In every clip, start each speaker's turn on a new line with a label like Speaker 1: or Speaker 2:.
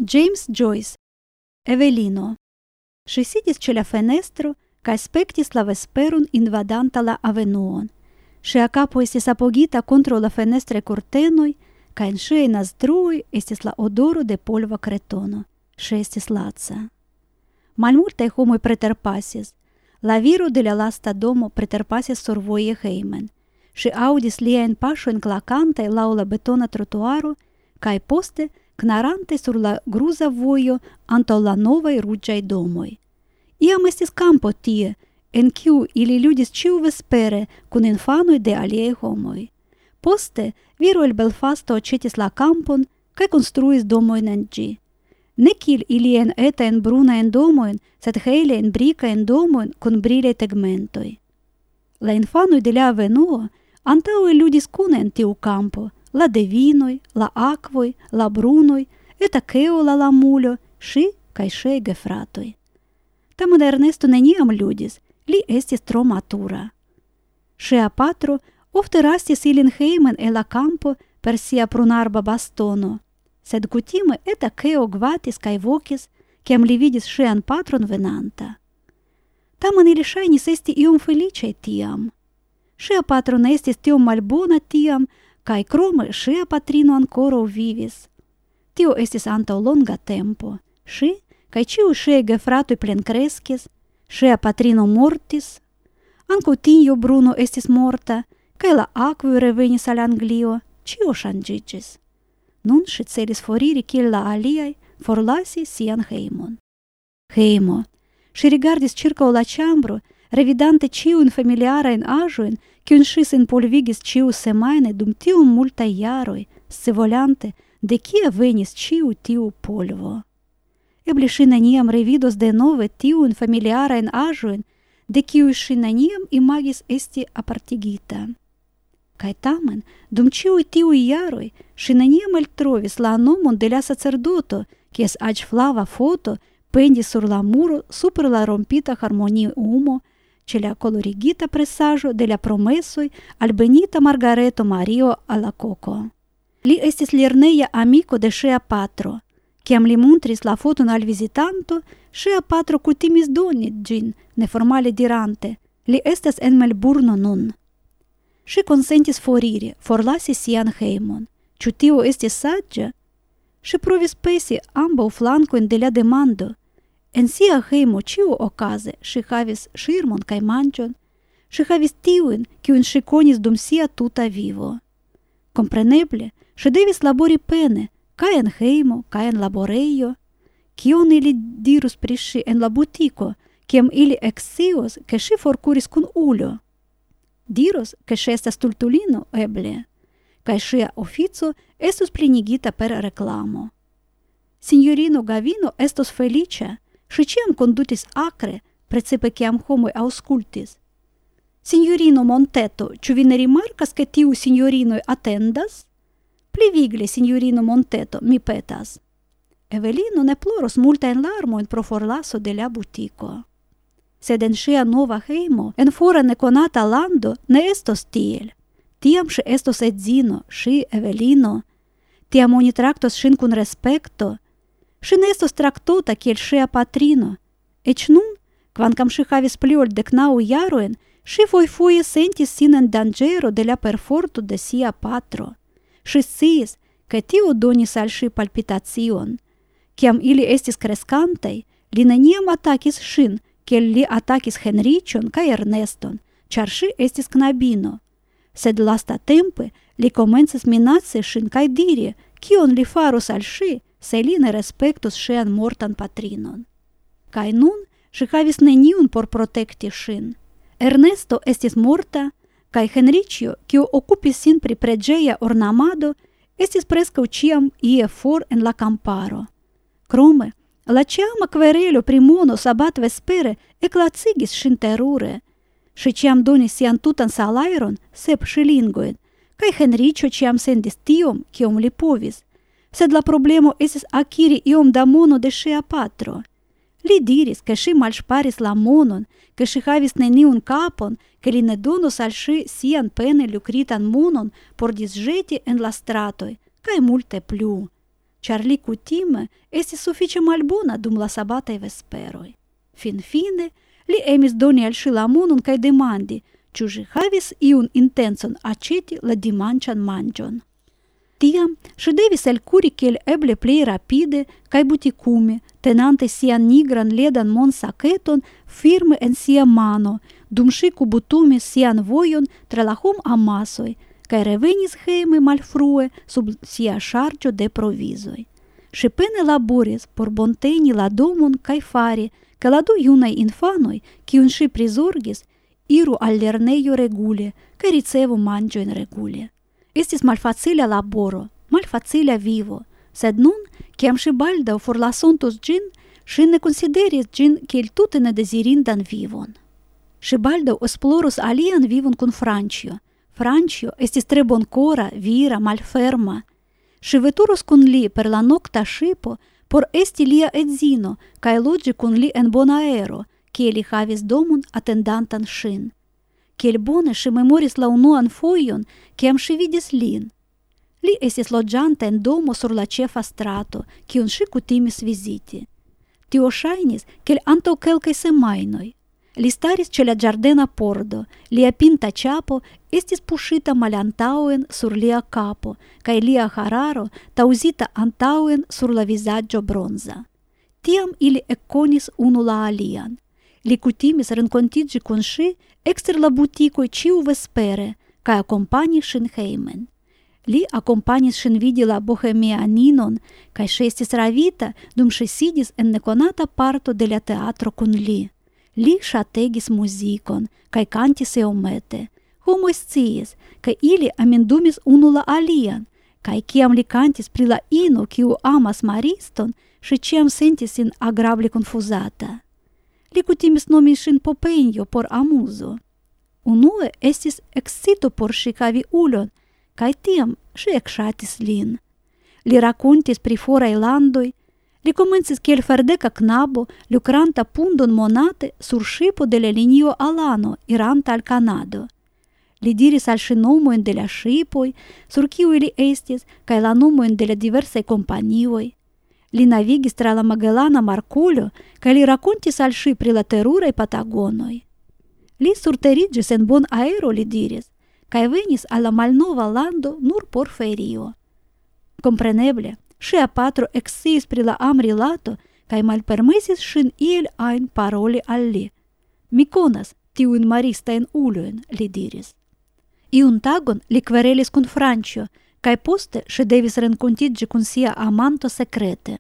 Speaker 1: James Joyce, Evelino. Și sidis ce la fenestro, ca spectis la vesperum invadanta la avenuon, și a capo estis apogita contro la fenestre curtenoi, ca in sciei nasdrui estis la odoru de polva cretono, și estis laca. Malmulte homoi preterpasis, la viro de la lasta domo preterpasis survoje heimen, și audis liaen paŝojn klakantaj laŭ la betona trotuaro, kaj poste knarante sur la gruza vojo antaŭ la novaj ruĝaj domoj. Iam estis kampo tie, en kiu ili ludis ĉiuvespere kun infanoj de aliaj homoj. Poste viro el Belfasto aĉetis la kampon kaj konstruis domojn en ĝi. Ne kiel ilien etajn brunajn domojn, sed helajn brikajn domojn kun brilaj tegmentoj. La infanoj de la avenuo antaŭe ludis kune en tiu kampo, la devinoj, la akvoj, la brunoj, et Akeo la lamulo, ŝi kaj ŝiaj gefratoj. Tamen Ernesto neniam ludis, li estis tro matura. Ŝia patro ofte rastis ilin hejmen el la kampo per sia prunarba bastono, sed kutime et Akeo gvatis kaj vokis, kiam li vidis ŝian patron venanta. Tamen ili ŝajnis esti iom feliĉaj tiam. Ŝia patro ne estis tiom malbona tiam, kaj krome ŝia patrino ankoraŭ vivis. Tio estis antaŭ longa tempo. Ŝi kaj ĉiuj ŝiaj gefratoj plenkreskis, ŝia patrino mortis, ankaŭ Tinjo Bruno estis morta, kaj la akvoj revenis al Anglio, ĉio ŝanĝiĝis. Nun ŝi celis foriri kiel la aliaj, forlasi sian hejmon. Hejmo. Ŝi rigardis ĉirkaŭ la ĉambro, revidante ĉiujn familiarajn aĵojn, kiujn ŝi sinpolvigis ĉiusemajne dum tiom multaj jaroj, scivolante, de kie venis ĉiu tiu polvo. Eble ŝi neniam revidos denove tiujn familiarajn aĵojn, de kiuj ŝi neniam imagis esti apartigita. Kaj tamen, dum ĉiuj tiuj jaroj, ŝi neniam eltrovis la nomon de la sacerdoto, kies aĝflava foto pendis sur la muro super la rompita harmoniumo, ĉe la kolorigita presaĵo de la promesoj al Benita Margareto Mario Alacoco. Li estis lerneja amiko de ŝia patro. Kiam li montris la foton al vizitanto, ŝia patro kutimis doni ĝin, neformale dirante, li estas en Melburno nun. Ŝi konsentis foriri, forlasi sian hejmon. Ĉu tio estis saĝa? Ŝi provis pesi ambaŭ flankojn de la demando. En sia hejmo ĉiuokaze ŝi havis ŝirmon kaj manĝon, ŝi havis tiujn, kiujn ŝi konis dum sia tuta vivo. Kompreneble, ŝi devis labori pene, kaj en hejmo, kaj en laborejo. Kion ili dirus pri ŝi en la butiko, kiam ili ekscios, ke ŝi forkuris kun ulo? Diros, ke ŝi estas stultulino, eble, kaj ŝia ofico estus plenigita per reklamo. Sinjorino Gavino estos feliĉa, ŝi ĉiam kondutis akre, precipe kiam homoj aŭskultis. Sinjorino Monteto, ĉu vi ne rimarkas, ke tiuj sinjorinoj atendas? Pli vigle, sinjorino Monteto, mi petas. Evelino ne ploros multajn larmojn pro forlaso de la butiko. Sed en ŝia nova hejmo, en fora nekonata lando, ne estos tiel. Tiam ŝi estos edzino, ŝi, Evelino. Tiam oni traktos ŝin kun respekto. Ŝi ne estos traktota kiel ŝia patrino. Eĉ nun, kvankam ŝi havis pli ol 19 jarojn, ŝi fojfoje sentis sin en danĝero de la perforto de sia patro. Ŝi sciis, ke tio donis al ŝi palpitacion. Kiam ili estis kreskantaj, li neniam atakis ŝin, kiel li atakis Henriĉon kaj Erneston, ĉar ŝi estis knabino. Sed lastatempe li komencis minaci ŝin kaj diri, kion li faros al ŝi, se li ne respektus ŝian mortan patrinon. Kaj nun ŝi havis neniun por protekti ŝin. Ernesto estis morta, kaj Henriĉjo, kiu okupis sin pri preĝeja ornamado, estis preskaŭ ĉiam ie for en la kamparo. Krome, la ĉiama kverelo pri mono sabatvespere eklacigis ŝin terure. Ŝi ĉiam donis sian tutan salajron, 7 ŝilingojn, kaj Henriĉjo ĉiam sendis tiom, kiom li povis. Sed la problemo estis akiri iom da mono de ŝia patro. Li diris, ke ŝi malŝparis la monon, ke ŝi havis neniun kapon, ke li ne donos al ŝi sian pene lukritan monon por disĵeti en la stratoj, kaj multe plu. char li kutime estis sufiĉe malbona dum la sabataj vesperoj. Finfine li emis doni al ŝi la monon kaj demandi, ĉu ĝi havis iun intencon aĉeti la dimanĉan manĝon. Tiam ŝi devis elkuri kiel eble plej rapide kaj butikume, tenante sian nigran ledan monsaketon firme en sia mano, dum ŝi kubutumis sian vojon tra la homamasoj kaj revenis hejme malfrue sub sia ŝarĝo de provizoj. Ŝi pene laboris por bonteni la domon kaj fari, ke la du junaj infanoj, kiujn ŝi prizorgis, iru al lernejo regule kaj ricevu manĝojn regule. Estis malfacila laboro, malfacila vivo, sed nun, kiam ŝi baldaŭ forlasontos ĝin, ŝi ne konsideris ĝin kiel tute nedezirindan vivon. Ŝi baldaŭ esploros alian vivon kun Franĉjo. Franĉjo estis tre bonkora, vira, malferma. Ŝi veturos kun li per la nokta ŝipo por esti lia edzino kaj loĝi kun li en Bonaero, kie li havis domon atendantan ŝin. Kiel bone ŝi memoris la unuan fojon, kiam ŝi vidis lin. Li estis loĝanta en domo sur la ĉefa strato, kiun ŝi kutimis viziti. Tio ŝajnis kiel antaŭ kelkaj semajnoj. Li staris ĉe la ĝardena pordo, lia pinta ĉapo estis puŝita malantaŭen sur lia kapo, kaj lia hararo taŭzita antaŭen sur la vizaĝo bronza. Tiam ili ekkonis unu la alian. Li kutimis renkontiĝi kun ŝi ekster la butikoj ĉiuvespere kaj akompanis ŝin hejmen. Li akompanis ŝin vidi la bohemianinon kaj ŝi estis ravita dum ŝi sidis en nekonata parto de la teatro kun li. Li ŝategis muzikon kaj kantis iomete. Homoj sciis, ke ili amindumis unu la alian, kaj kiam li kantis pri la ino kiu amas mariston, ŝi ĉiam sentis sin agrable konfuzata. Li kutimis nomi ŝin Popeinjo por amuzo. Unue estis ekscito por ŝi havi ulon, kaj tiam ŝi ekŝatis lin. Li rakontis pri foraj landoj. Li komencis kiel ferdeka knabo, lukranta pundon monate sur ŝipo de la linio Alano, iranta al Kanado. Li diris al ŝi nomojn de la ŝipoj, sur kiuj li estis, kaj la nomojn de la diversaj kompanioj. Li navigis tra la Magellana Markolo, kaj li rakontis al ŝi pri la teruraj Patagonoj. Li surteriĝis en Bonaero, li diris, kaj venis al la malnova lando nur por ferio. Kompreneble, ŝia patro eksciis pri la amrilato kaj malpermesis ŝin iel ajn paroli al li. Mi konas tiujn maristajn ulojn, li diris. Iun tagon li kverelis kun Franĉjo, kaj poste ŝi devis renkontiĝi kun sia amanto sekrete.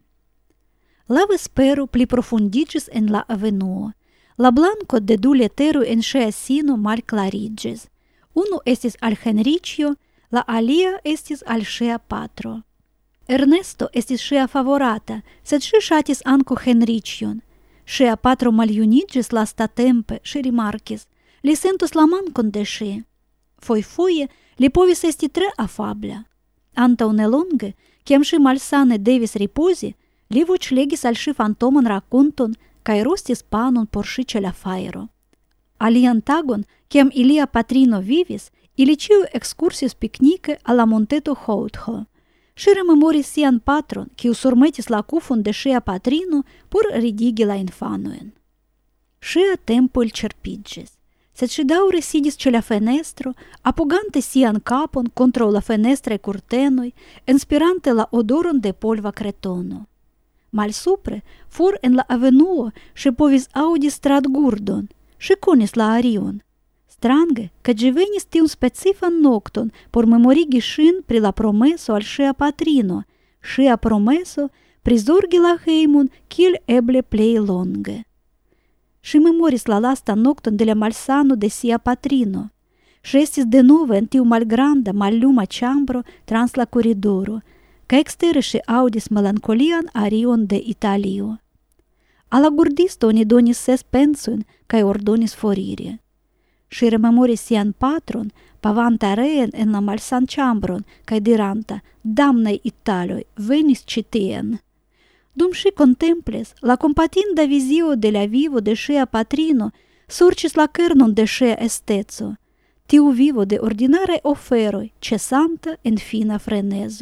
Speaker 1: La vespero pliprofundiĝis en la avenuo. La blanko de du leteroj en ŝia sino malklariĝis. Unu estis al Henriĉjo, la alia estis al ŝia patro. Ernesto estis ŝia favorata, sed ŝi ŝatis ankaŭ Henriĉjon. Ŝia patro maljuniĝis lastatempe, ŝi rimarkis. Li sentus la mankon de ŝi. Fojfoje li povis esti tre afabla. Antaŭ nelonge, kiam ŝi malsane devis ripozi, li voĉlegis al ŝi fantoman rakonton kaj rostis panon por ŝi ĉe la fajro. Alian tagon, kiam ilia patrino vivis, ili ĉiuj ekskursis piknike al la monteto Houtho. Ŝi rememoris sian patron, kiu surmetis la kufon de ŝia patrino por ridigi la infanojn. Ŝia tempo elĉerpiĝis. Sed ŝi daŭre sidis ĉe la fenestro, apogante sian kapon kontraŭ la fenestraj kurtenoj, enspirante la odoron de polva kretono. Malsupre, for en la avenuo, ŝi povis aŭdi stratgurdon. Ŝi konis la arion. Strange, ke ĝi venis tiun specifan nokton por memorigi ŝin pri la promeso al ŝia patrino, ŝia promeso prizorgi la hejmon kiel eble plej longe. Ŝi memoris la lastan nokton de la malsano de sia patrino. Ŝi estis denove en tiu malgranda, malluma ĉambro trans la koridoro, kaj ekstere ŝi aŭdis melankolian arion de Italio. Al la gurdisto oni donis 6 pensojn kaj ordonis foriri. Ŝi rememoris sian patron, pavanta reen en la malsanĉambron kaj diranta, damnaj Italoj, venis ĉi tien. Dum ŝi kontemplis, la kompatinda vizio de la vivo de ŝia patrino surĉis la kernon de ŝia esteco, tiu vivo de ordinaraj oferoj, ĉesanta en fina frenezo.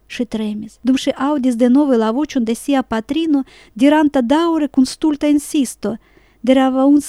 Speaker 1: și tremis, dum și audis de nove la vocium de sia patrino, diranta daure cum stulta insisto, deravaum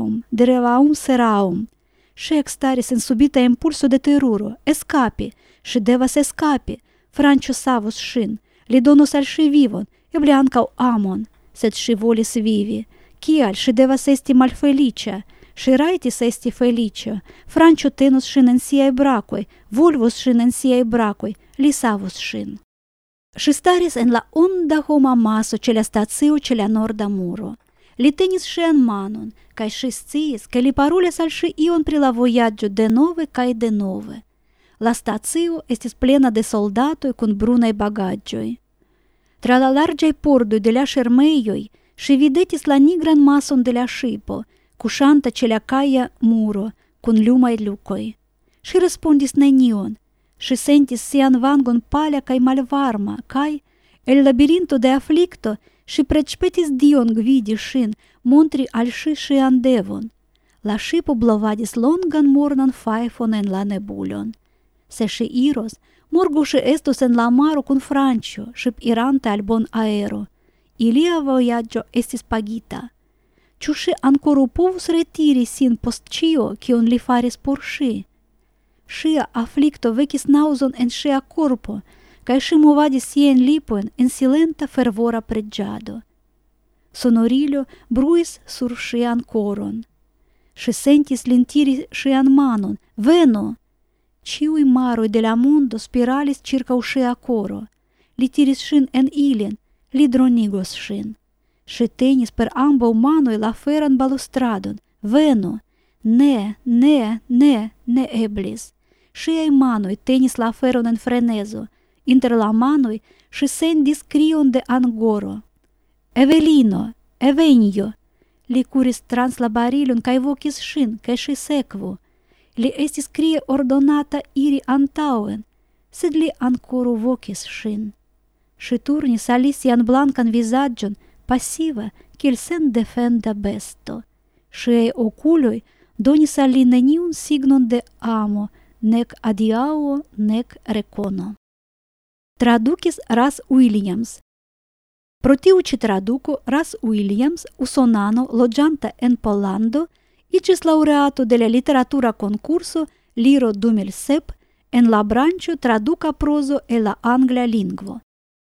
Speaker 1: seraum, și extaris in subita impulso de teruro, escapi, și devas escapi, Francio savus shin, li donos al și vivon, ebli ancau amon, sed și volis vivi, kial și devas esti malfelicia, și raitis esti felicia, Francio tenus shin en siae bracoi, volvus shin en siae bracoi, li savus shin. Și staris en la onda homa maso celea stacio celea norda muro. Li tenis și en manon, cae și sciis, che li parules al și ion pri la voyaggio de nove cae de nove. La stacio estis plena de soldatoi cun brunai bagaggioi. Tra la largiai pordoi de la schermeioi și videtis la nigran mason de la scipo, cușanta celea caia muro, cun lumai lucoi. Și respondis nenion, și sentis sian vangon palea cae malvarma, cae, el labirinto de afflicto, și precepetis Dion gvidi shin, montri al și andevon. La scipo blovadis longan mornan faefon en la nebulon. Se și iros, morgu și estos en la maro cun Francio, și irante al bon aero. Ilia voyaggio estis pagita. Ciu și ancoru povus retiri sin post cio, cion li faris por și. Šia afflicto vecis nauson en šia corpo, cae și movadis sien lipoen en silenta fervora pregiado. Sonorilio bruis sur šian coron. Și sentis lintiri šian manon, veno! Ciui maroi de la mondo spiralis circa šia coro. Li tiris shin en ilien, li dronigos shin. Și tenis per ambau manoi la feran balustradon, veno! Ne eblis. Šiai manoi tenis la feron en frenezo, inter la manoi și sendis crion de angoro. Evelino, evenio! Li curis trans la barilon cae vocis shin, cae și secvu. Li estis crie ordonata iri antauen, sed li ancoru vocis shin. Și turnis alisian blancan visagion, passiva, quil sen defenda besto. Šiai oculoi donis al li neniun signon de amo, nec adiao, nec recono. Traducis Ras Williams. Pro tiu ci traduco Ras Williams, usonano, logianta en Pollando, icis laureato de la literatura concurso Liro 2007 en la brancio traduca prozo e la angla lingvo.